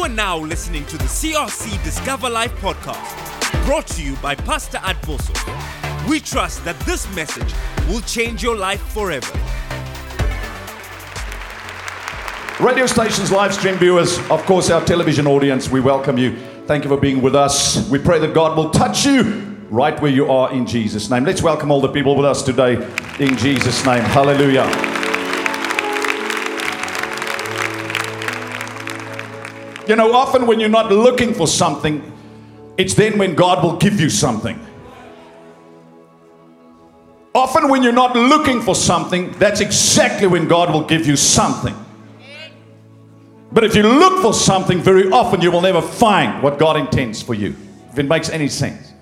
You are now listening to the CRC Discover Life podcast, brought to you by Pastor Advoso. We trust that this message will change your life forever. Radio stations, live stream viewers, of course our television audience, we welcome you. Thank you for being with us. We pray that God will touch you right where you are in Jesus' name. Let's welcome all the people with us today in Jesus' name. Hallelujah. You know, often when you're not looking for something, it's then when God will give you something. Often when you're not looking for something, that's exactly when God will give you something. But if you look for something, very often you will never find what God intends for you, if it makes any sense.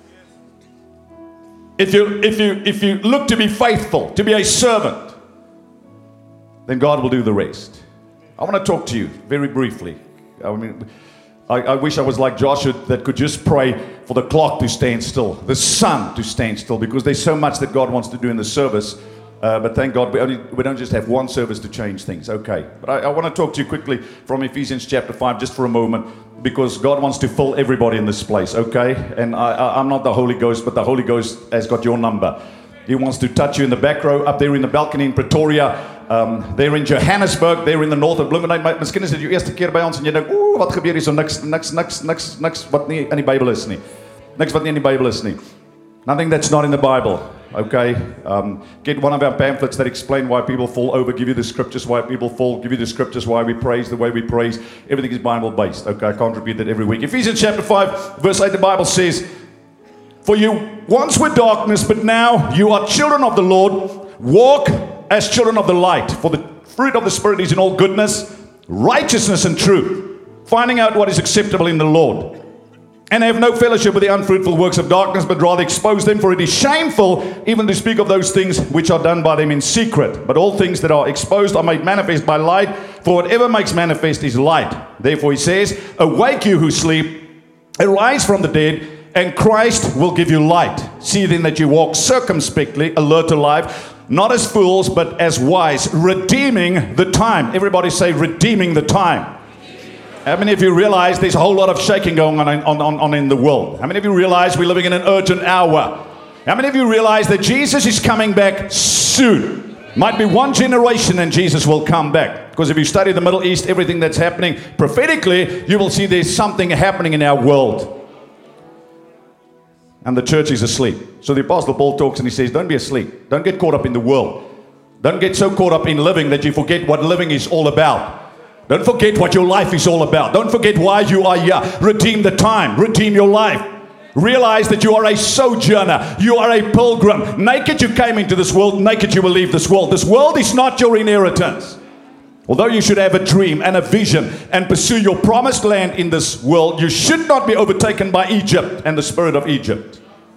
If you look to be faithful, to be a servant, then God will do the rest. I want to talk to you very briefly. I wish I was like Joshua that could just pray for the clock to stand still, the sun to stand still, because there's so much that God wants to do in the service. But thank God we don't just have one service to change things. Okay. But I want to talk to you quickly from Ephesians chapter 5 just for a moment, because God wants to fill everybody in this place. Okay. And I'm not the Holy Ghost, but the Holy Ghost has got your number. He wants to touch you in the back row, up there in the balcony in Pretoria, there in Johannesburg, there in the north of Bloemfontein. Miskien is dit jou eerste keer by ons en jy dink, wat gebeur hier so, niks wat nie in die Bybel is nie. Niks wat nie in die Bybel is nie. Nothing that's not in the Bible. Okay, get one of our pamphlets that explain why people fall over, give you the scriptures why people fall, give you the scriptures why we praise the way we praise. Everything is Bible based. Okay, I can't repeat that every week. Ephesians chapter 5 verse 8, the Bible says, for you once were darkness, but now you are children of the Lord. Walk as children of the light, for the fruit of the Spirit is in all goodness, righteousness and truth, finding out what is acceptable in the Lord. And have no fellowship with the unfruitful works of darkness, but rather expose them, for it is shameful even to speak of those things which are done by them in secret. But all things that are exposed are made manifest by light, for whatever makes manifest is light. Therefore he says, awake you who sleep, arise from the dead, and Christ will give you light. See then that you walk circumspectly, alert to life, not as fools, but as wise, redeeming the time. Everybody say, redeeming the time. How many of you realize there's a whole lot of shaking going on in the world? How many of you realize we're living in an urgent hour? How many of you realize that Jesus is coming back soon? Might be one generation and Jesus will come back. Because if you study the Middle East, everything that's happening prophetically, you will see there's something happening in our world. And the church is asleep. So the Apostle Paul talks and he says, don't be asleep. Don't get caught up in the world. Don't get so caught up in living that you forget what living is all about. Don't forget what your life is all about. Don't forget why you are here. Redeem the time. Redeem your life. Realize that you are a sojourner. You are a pilgrim. Naked you came into this world. Naked you will leave this world. This world is not your inheritance. Although you should have a dream and a vision and pursue your promised land in this world, you should not be overtaken by Egypt and the spirit of Egypt.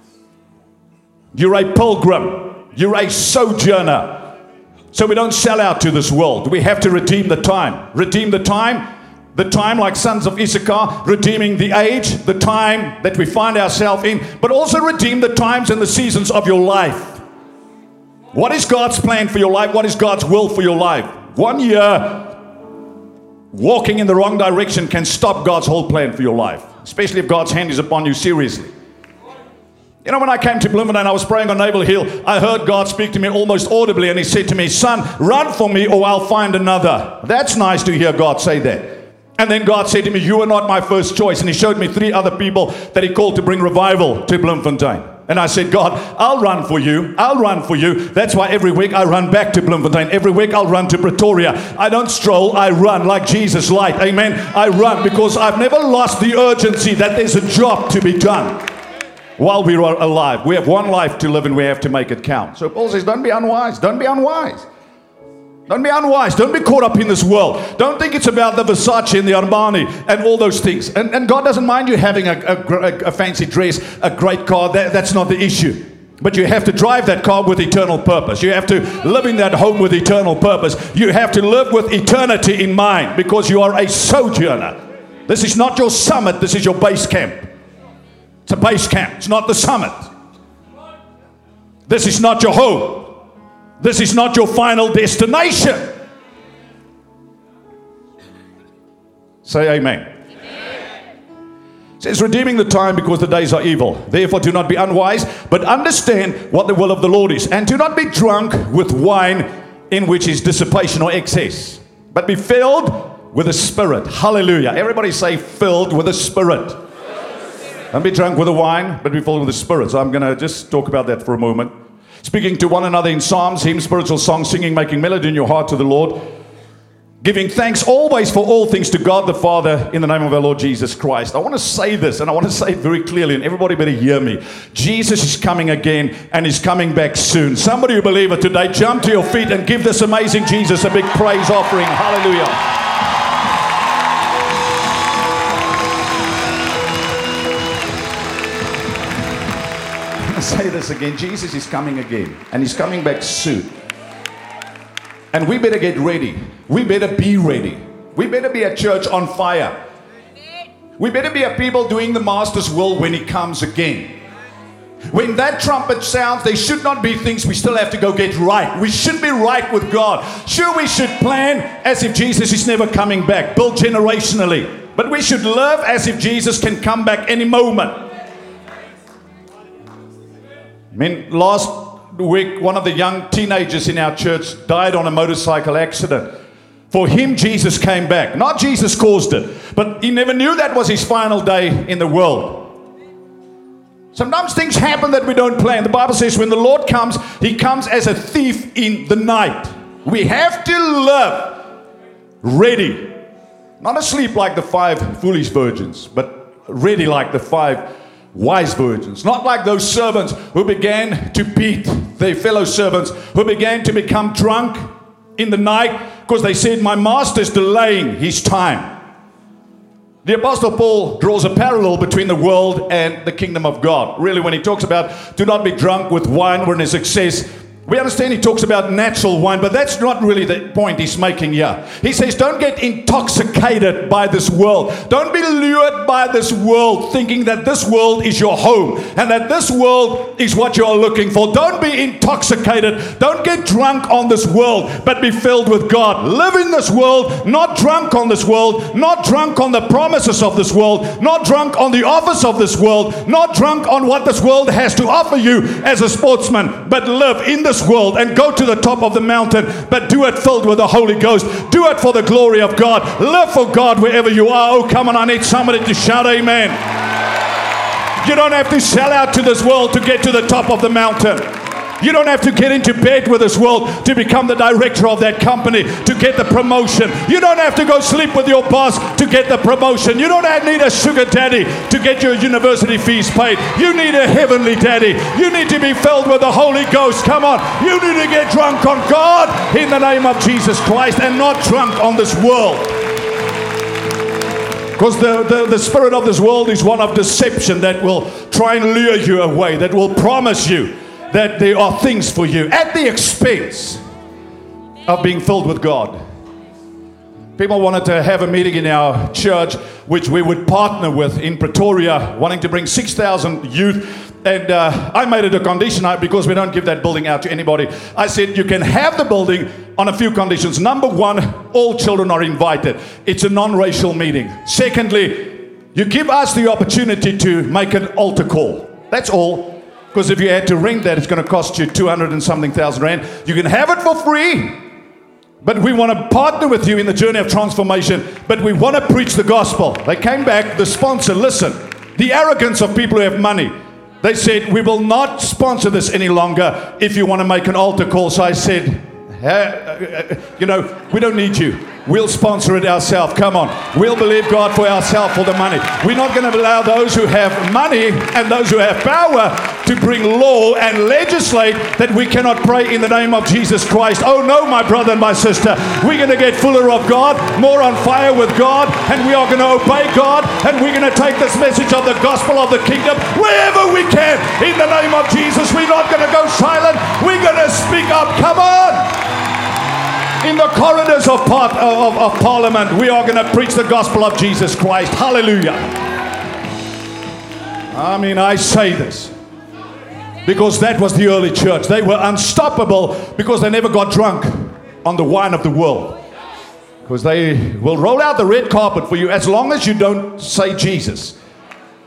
You're a pilgrim. You're a sojourner. So we don't sell out to this world. We have to redeem the time. Redeem the time like sons of Issachar, redeeming the age, the time that we find ourselves in, but also redeem the times and the seasons of your life. What is God's plan for your life? What is God's will for your life? 1 year walking in the wrong direction can stop God's whole plan for your life, especially if God's hand is upon you seriously. You know, when I came to Bloemfontein, I was praying on Naval Hill. I heard God speak to me almost audibly, and he said to me, son, run for me or I'll find another. That's nice to hear God say that. And then God said to me, you are not my first choice. And he showed me 3 other people that he called to bring revival to Bloemfontein. And I said, God, I'll run for you. I'll run for you. That's why every week I run back to Bloemfontein. Every week I'll run to Pretoria. I don't stroll, I run like Jesus light. Amen. I run because I've never lost the urgency that there's a job to be done. While we are alive, we have one life to live and we have to make it count. So Paul says, don't be unwise. Don't be unwise. Don't be unwise. Don't be caught up in this world. Don't think it's about the Versace and the Armani and all those things. And God doesn't mind you having a fancy dress, a great car. That's not the issue. But you have to drive that car with eternal purpose. You have to live in that home with eternal purpose. You have to live with eternity in mind, because you are a sojourner. This is not your summit. This is your base camp. It's a base camp. It's not the summit. This is not your home. This is not your final destination. Say amen. says, redeeming the time because the days are evil. Therefore do not be unwise, but understand what the will of the Lord is. And do not be drunk with wine in which is dissipation or excess, but be filled with the Spirit. Hallelujah. Everybody say, filled with the Spirit. Don't be drunk with the wine, but be filled with the Spirit. So I'm going to just talk about that for a moment. Speaking to one another in psalms, hymns, spiritual songs, singing, making melody in your heart to the Lord, giving thanks always for all things to God the Father in the name of our Lord Jesus Christ. I want to say this, and I want to say it very clearly, and everybody better hear me. Jesus is coming again, and he's coming back soon. Somebody who believes it today, jump to your feet and give this amazing Jesus a big praise offering. Hallelujah. Say this again. Jesus is coming again, and he's coming back soon. And we better get ready. We better be ready. We better be a church on fire. We better be a people doing the Master's will when he comes again. When that trumpet sounds, there should not be things we still have to go get right. We should be right with God. Sure, we should plan as if Jesus is never coming back, build generationally. But we should live as if Jesus can come back any moment. I mean, last week, one of the young teenagers in our church died on a motorcycle accident. For him, Jesus came back. Not Jesus caused it, but he never knew that was his final day in the world. Sometimes things happen that we don't plan. The Bible says when the Lord comes, he comes as a thief in the night. We have to live ready. Not asleep like the 5 foolish virgins, but ready like the 5 wise virgins. Not like those servants who began to beat their fellow servants, who began to become drunk in the night because they said, my master's delaying his time. The Apostle Paul draws a parallel between the world and the kingdom of God. Really, when he talks about do not be drunk with wine when there's excess, we understand he talks about natural wine, but that's not really the point he's making here. He says, don't get intoxicated by this world. Don't be lured by this world, thinking that this world is your home and that this world is what you're looking for. Don't be intoxicated. Don't get drunk on this world, but be filled with God. Live in this world, not drunk on this world, not drunk on the promises of this world, not drunk on the office of this world, not drunk on what this world has to offer you as a sportsman, but live in this world and go to the top of the mountain, but do it filled with the Holy Ghost. Do it for the glory of God. Live for God wherever you are. Oh, come on, I need somebody to shout amen. You don't have to sell out to this world to get to the top of the mountain. You don't have to get into bed with this world to become the director of that company, to get the promotion. You don't have to go sleep with your boss to get the promotion. You don't need a sugar daddy to get your university fees paid. You need a heavenly daddy. You need to be filled with the Holy Ghost. Come on. You need to get drunk on God in the name of Jesus Christ and not drunk on this world. Because the spirit of this world is one of deception that will try and lure you away, that will promise you that there are things for you at the expense of being filled with God. People wanted to have a meeting in our church, which we would partner with in Pretoria, wanting to bring 6,000 youth. And I made it a condition, because we don't give that building out to anybody. I said, you can have the building on a few conditions. Number one, all children are invited. It's a non-racial meeting. Secondly, you give us the opportunity to make an altar call. That's all. Because if you had to rent that, it's going to cost you 200 and something thousand rand. You can have it for free, but we want to partner with you in the journey of transformation, but we want to preach the gospel. They came back, the sponsor, listen, the arrogance of people who have money. They said, we will not sponsor this any longer if you want to make an altar call. So I said, we don't need you. We'll sponsor it ourselves. Come on. We'll believe God for ourselves for the money. We're not going to allow those who have money and those who have power to bring law and legislate that we cannot pray in the name of Jesus Christ. Oh no, my brother and my sister. We're going to get fuller of God, more on fire with God, and we are going to obey God, and we're going to take this message of the gospel of the kingdom wherever we can. In the name of Jesus, we're not going to go silent. We're going to speak up. Come on. In the corridors of Parliament, we are going to preach the gospel of Jesus Christ. Hallelujah. I mean, I say this because that was the early church. They were unstoppable because they never got drunk on the wine of the world. Because they will roll out the red carpet for you as long as you don't say Jesus.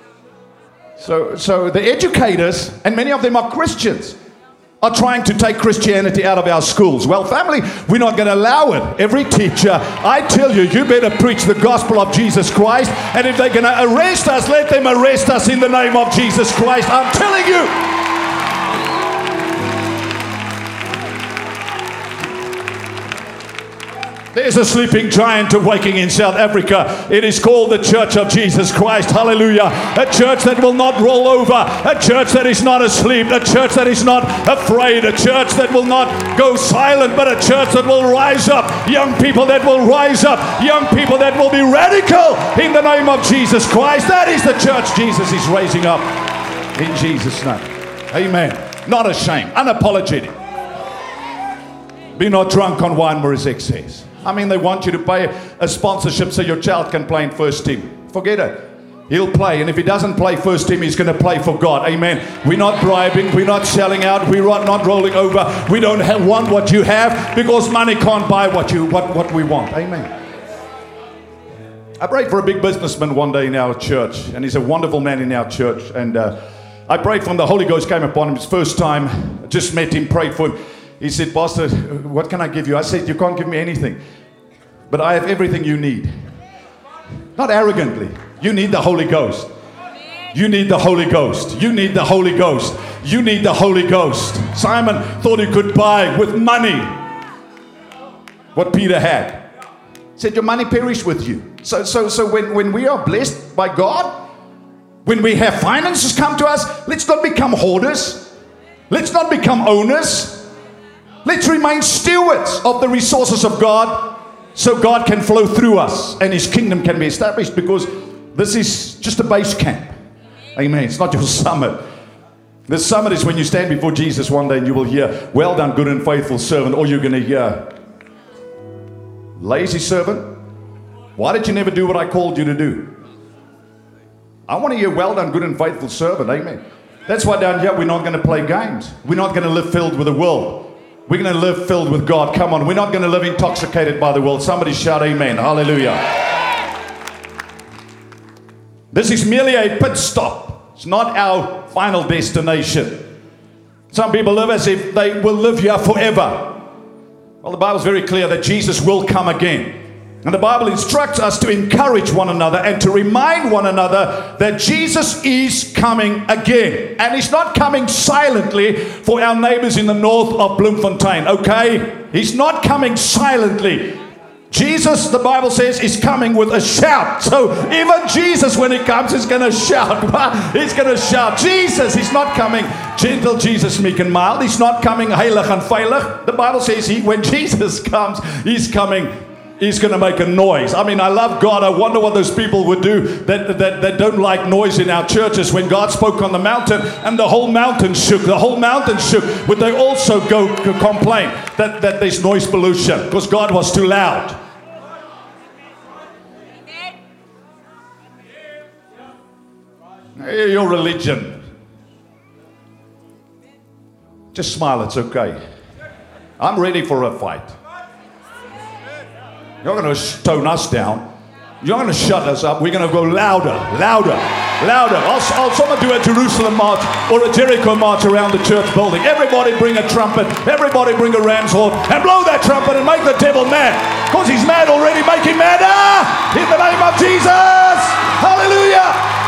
So the educators, and many of them are Christians, are trying to take Christianity out of our schools. Well, family, we're not going to allow it. Every teacher, I tell you, you better preach the gospel of Jesus Christ. And if they're going to arrest us, let them arrest us in the name of Jesus Christ. I'm telling you. There's a sleeping giant awaking in South Africa. It is called the Church of Jesus Christ. Hallelujah. A church that will not roll over. A church that is not asleep. A church that is not afraid. A church that will not go silent, but a church that will rise up. Young people that will rise up. Young people that will be radical in the name of Jesus Christ. That is the church Jesus is raising up in Jesus' name. Amen. Not ashamed. Unapologetic. Be not drunk on wine where his excess. I mean, they want you to pay a sponsorship so your child can play in first team. Forget it. He'll play, and if he doesn't play first team, he's going to play for God. Amen. We're not bribing. We're not selling out. We're not rolling over. We don't want what you have, because money can't buy what we want. Amen. I prayed for a big businessman one day in our church, and he's a wonderful man in our church. And I prayed for him. The Holy Ghost came upon him his first time. I just met him, prayed for him. He said, Pastor, what can I give you? I said, you can't give me anything, but I have everything you need. Not arrogantly. You need the Holy Ghost. You need the Holy Ghost. You need the Holy Ghost. You need the Holy Ghost. Simon thought he could buy with money what Peter had. He said, your money perish with you. So when we are blessed by God, when we have finances come to us, let's not become hoarders. Let's not become owners. Let's remain stewards of the resources of God, so God can flow through us and his kingdom can be established, because this is just a base camp. Amen. It's not your summit. The summit is when you stand before Jesus one day and you will hear, well done, good and faithful servant. Or you're going to hear, lazy servant, why did you never do what I called you to do? I want to hear, well done, good and faithful servant. Amen. That's why down here we're not going to play games. We're not going to live filled with the world. We're going to live filled with God. Come on. We're not going to live intoxicated by the world. Somebody shout amen. Hallelujah. This is merely a pit stop. It's not our final destination. Some people live as if they will live here forever. Well, the Bible is very clear that Jesus will come again. And the Bible instructs us to encourage one another and to remind one another that Jesus is coming again. And he's not coming silently for our neighbors in the north of Bloemfontein, okay? He's not coming silently. Jesus, the Bible says, is coming with a shout. So even Jesus, when he comes, is going to shout. He's going to shout. Jesus, he's not coming gentle, Jesus, meek and mild. He's not coming heilig and veilig. The Bible says when Jesus comes, he's coming. He's going to make a noise. I mean, I love God. I wonder what those people would do that don't like noise in our churches. When God spoke on the mountain and the whole mountain shook. The whole mountain shook. Would they also go complain that there's noise pollution because God was too loud? Hey, your religion. Just smile. It's okay. I'm ready for a fight. You're going to tone us down. You're going to shut us up. We're going to go louder, louder, louder. I'll someone do a Jerusalem march or a Jericho march around the church building. Everybody bring a trumpet. Everybody bring a ram's horn and blow that trumpet and make the devil mad. Because he's mad already. Make him madder. In the name of Jesus. Hallelujah.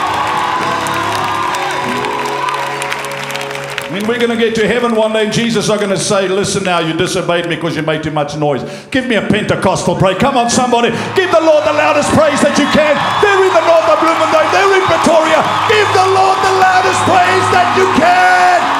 I mean, we're going to get to heaven one day and Jesus are going to say, listen now, you disobeyed me because you made too much noise. Give me a Pentecostal praise. Come on, somebody. Give the Lord the loudest praise that you can. They're in the north of Bloemfontein. They're in Pretoria. Give the Lord the loudest praise that you can.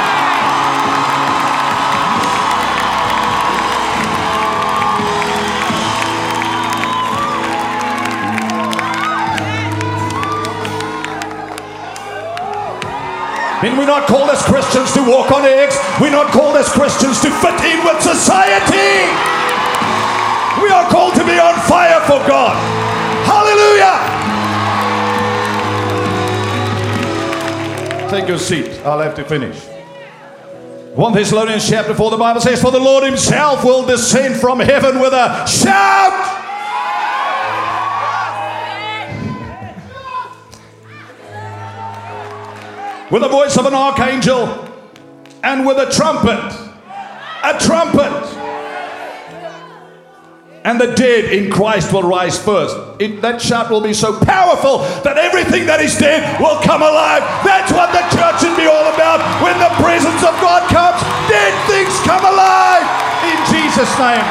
And we're not called as Christians to walk on eggs. We're not called as Christians to fit in with society. We are called to be on fire for God. Hallelujah. Take your seat. I'll have to finish. 1 Thessalonians chapter 4, the Bible says, for the Lord himself will descend from heaven with a shout. with the voice of an archangel, and with a trumpet. A trumpet. And the dead in Christ will rise first. That shout will be so powerful that everything that is dead will come alive. That's what the church should be all about. When the presence of God comes, dead things come alive. In Jesus' name.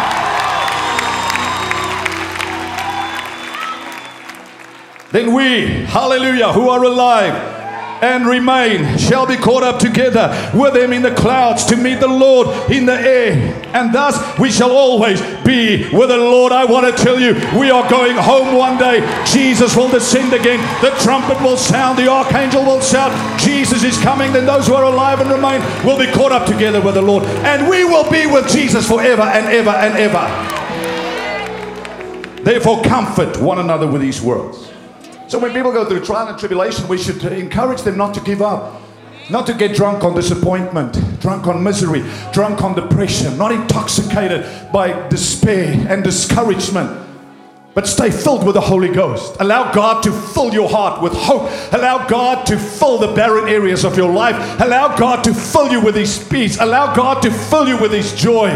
Then we, hallelujah, who are alive and remain shall be caught up together with them in the clouds to meet the Lord in the air, and thus we shall always be with the Lord. I want to tell you, we are going home one day. Jesus will descend again. The trumpet will sound. The archangel will shout. Jesus is coming. Then those who are alive and remain will be caught up together with the Lord, and we will be with Jesus forever and ever and ever. Therefore comfort one another with these words. So when people go through trial and tribulation, we should encourage them not to give up, not to get drunk on disappointment, drunk on misery, drunk on depression, not intoxicated by despair and discouragement, but stay filled with the Holy Ghost. Allow God to fill your heart with hope. Allow God to fill the barren areas of your life. Allow God to fill you with His peace. Allow God to fill you with His joy.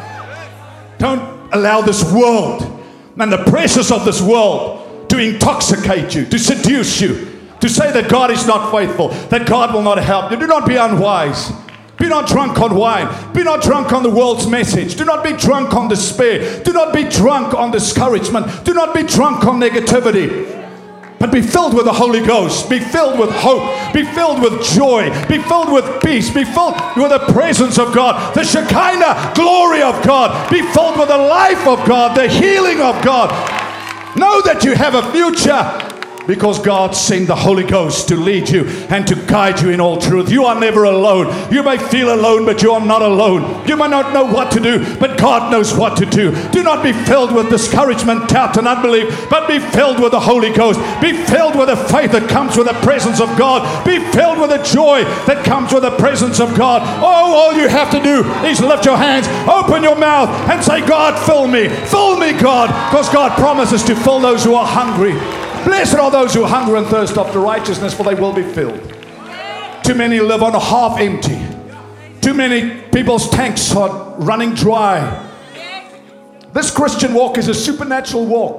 Don't allow this world and the pressures of this world to intoxicate you, to seduce you, to say that God is not faithful, that God will not help you. Do not be unwise. Be not drunk on wine. Be not drunk on the world's message. Do not be drunk on despair. Do not be drunk on discouragement. Do not be drunk on negativity. But be filled with the Holy Ghost. Be filled with hope. Be filled with joy. Be filled with peace. Be filled with the presence of God, the Shekinah glory of God. Be filled with the life of God, the healing of God. Know that you have a future because God sent the Holy Ghost to lead you and to guide you in all truth. You are never alone. You may feel alone, but you are not alone. You may not know what to do, but God knows what to do. Do not be filled with discouragement, doubt, and unbelief, but be filled with the Holy Ghost. Be filled with the faith that comes with the presence of God. Be filled with the joy that comes with the presence of God. Oh, all you have to do is lift your hands, open your mouth, and say, God, fill me, God, because God promises to fill those who are hungry. Blessed are those who hunger and thirst after righteousness, for they will be filled. Too many live on half empty. Too many people's tanks are running dry. This Christian walk is a supernatural walk.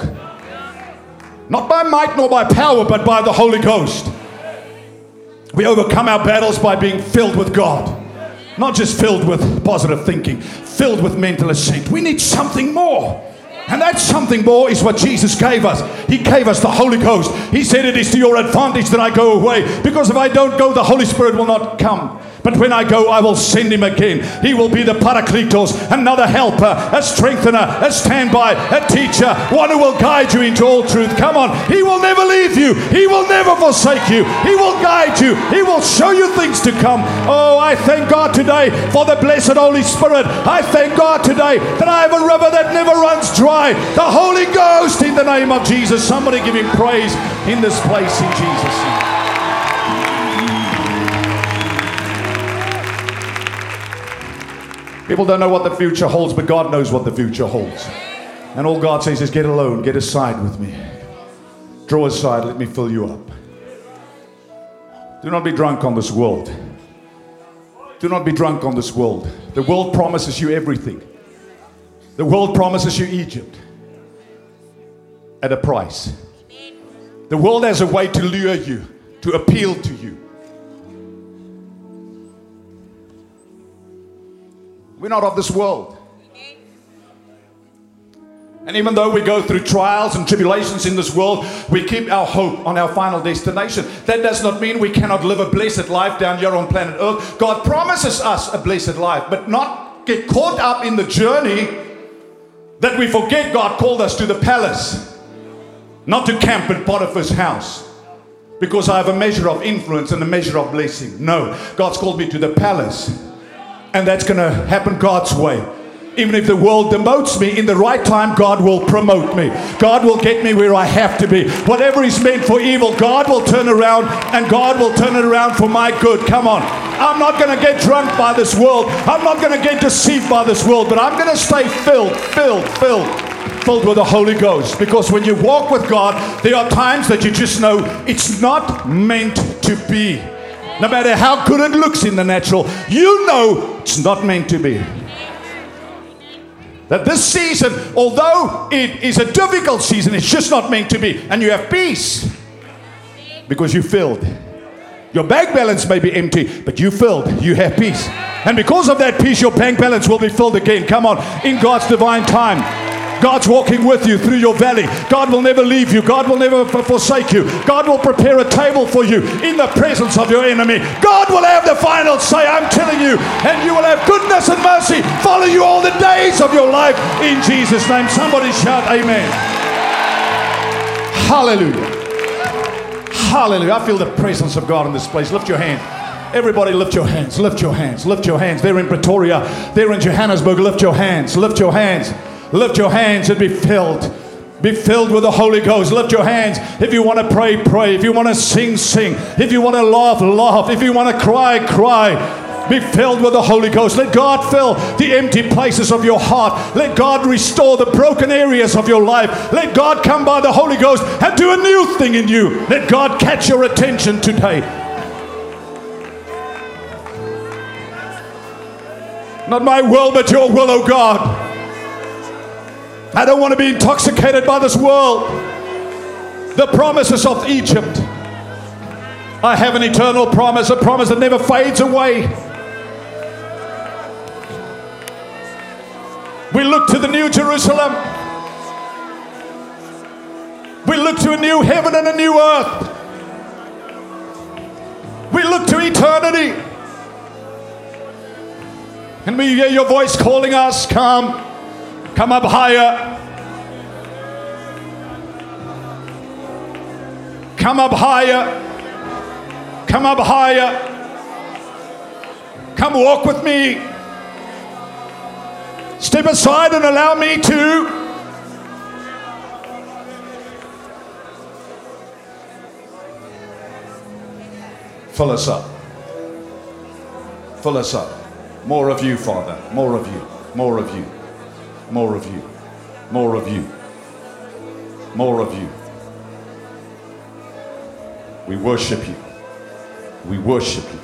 Not by might nor by power, but by the Holy Ghost. We overcome our battles by being filled with God. Not just filled with positive thinking, filled with mental assent. We need something more. And that something more is what Jesus gave us. He gave us the Holy Ghost. He said, it is to your advantage that I go away, because if I don't go, the Holy Spirit will not come. But when I go, I will send Him again. He will be the Parakletos, another helper, a strengthener, a standby, a teacher, one who will guide you into all truth. Come on. He will never leave you. He will never forsake you. He will guide you. He will show you things to come. Oh, I thank God today for the blessed Holy Spirit. I thank God today that I have a river that never runs dry. The Holy Ghost in the name of Jesus. Somebody give Him praise in this place in Jesus' name. People don't know what the future holds, but God knows what the future holds. And all God says is, get alone, get aside with me. Draw aside, let me fill you up. Do not be drunk on this world. Do not be drunk on this world. The world promises you everything. The world promises you Egypt at a price. The world has a way to lure you, to appeal to you. We're not of this world. And even though we go through trials and tribulations in this world, we keep our hope on our final destination. That does not mean we cannot live a blessed life down here on planet Earth. God promises us a blessed life, but not get caught up in the journey that we forget God called us to the palace, not to camp in Potiphar's house because I have a measure of influence and a measure of blessing. No, God's called me to the palace. And that's going to happen God's way. Even if the world demotes me, in the right time, God will promote me. God will get me where I have to be. Whatever is meant for evil, God will turn around, and God will turn it around for my good. Come on. I'm not going to get drunk by this world. I'm not going to get deceived by this world, but I'm going to stay filled with the Holy Ghost. Because when you walk with God, there are times that you just know it's not meant to be. No matter how good it looks in the natural, you know it's not meant to be. That this season, although it is a difficult season, it's just not meant to be. And you have peace because you filled. Your bank balance may be empty, but you filled. You have peace. And because of that peace, your bank balance will be filled again. Come on, in God's divine time. God's walking with you through your valley. God will never leave you. God will never forsake you. God will prepare a table for you in the presence of your enemy. God will have the final say, I'm telling you. And you will have goodness and mercy follow you all the days of your life. In Jesus' name. Somebody shout amen. Hallelujah. Hallelujah. I feel the presence of God in this place. Lift your hand. Everybody lift your hands. Lift your hands. Lift your hands. They're in Pretoria. They're in Johannesburg. Lift your hands. Lift your hands. Lift your hands and be filled. Be filled with the Holy Ghost. Lift your hands. If you want to pray, pray. If you want to sing, sing. If you want to laugh, laugh. If you want to cry, cry. Be filled with the Holy Ghost. Let God fill the empty places of your heart. Let God restore the broken areas of your life. Let God come by the Holy Ghost and do a new thing in you. Let God catch your attention today. Not my will, but your will, O God. I don't want to be intoxicated by this world. The promises of Egypt. I have an eternal promise, a promise that never fades away. We look to the New Jerusalem. We look to a new heaven and a new earth. We look to eternity. And we hear your voice calling us, come. Come up higher. Come up higher. Come up higher. Come walk with me. Step aside and allow me to. Fill us up. Fill us up. More of you, Father. More of you. More of you. More of you, more of you, more of you. We worship you. We worship you.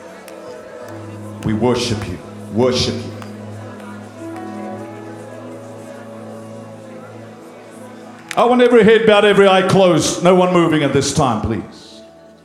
We worship you. Worship you. I want every head bowed, every eye closed. No one moving at this time, please.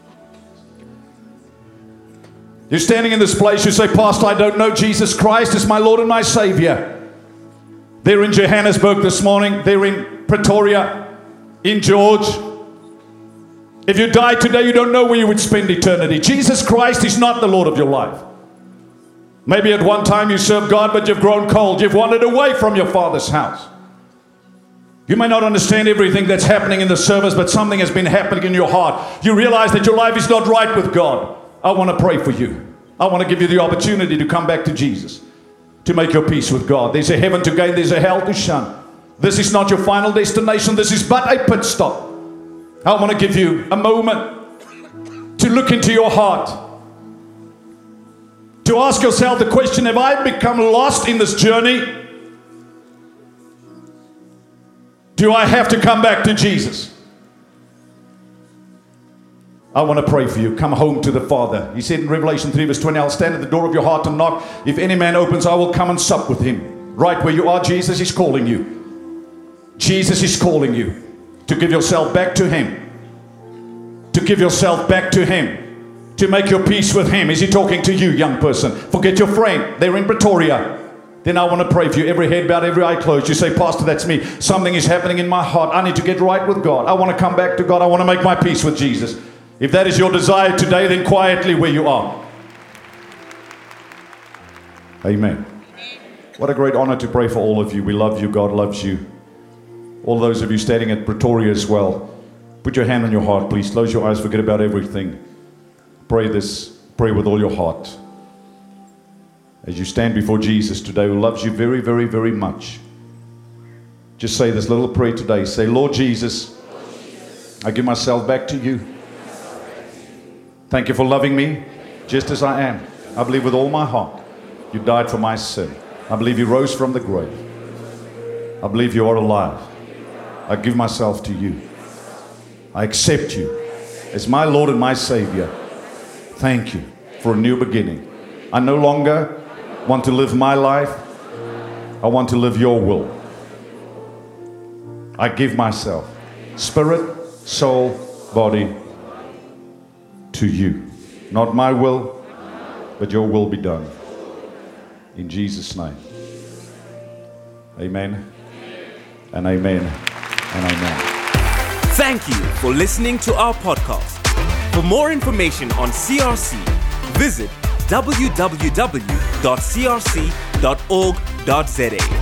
You're standing in this place. You say, Pastor, I don't know Jesus Christ as my Lord and my Savior. They're in Johannesburg this morning. They're in Pretoria, in George. If you died today, you don't know where you would spend eternity. Jesus Christ is not the Lord of your life. Maybe at one time you served God, but you've grown cold. You've wandered away from your Father's house. You may not understand everything that's happening in the service, but something has been happening in your heart. You realize that your life is not right with God. I want to pray for you. I want to give you the opportunity to come back to Jesus, to make your peace with God. There's a heaven to gain, there's a hell to shun. This is not your final destination, this is but a pit stop. I want to give you a moment to look into your heart, to ask yourself the question, have I become lost in this journey? Do I have to come back to Jesus? I want to pray for you. Come home to the Father. He said in Revelation 3 verse 20, I'll stand at the door of your heart and knock. If any man opens, I will come and sup with him. Right where you are, Jesus is calling you. Jesus is calling you to give yourself back to him. To give yourself back to him. To make your peace with him. Is he talking to you, young person? Forget your friend. They're in Pretoria. Then I want to pray for you. Every head bowed, every eye closed. You say, Pastor, that's me. Something is happening in my heart. I need to get right with God. I want to come back to God. I want to make my peace with Jesus. If that is your desire today, then quietly where you are. Amen. What a great honor to pray for all of you. We love you. God loves you. All those of you standing at Pretoria as well. Put your hand on your heart, please. Close your eyes. Forget about everything. Pray this. Pray with all your heart. As you stand before Jesus today, who loves you very, very, very much. Just say this little prayer today. Say, Lord Jesus, I give myself back to you. Thank you for loving me just as I am. I believe with all my heart you died for my sin. I believe you rose from the grave. I believe you are alive. I give myself to you. I accept you as my Lord and my Savior. Thank you for a new beginning. I no longer want to live my life. I want to live your will. I give myself, spirit, soul, body, to you. Not my will, but your will be done. In Jesus' name. Amen. And amen. And amen. Thank you for listening to our podcast. For more information on CRC, visit www.crc.org.za.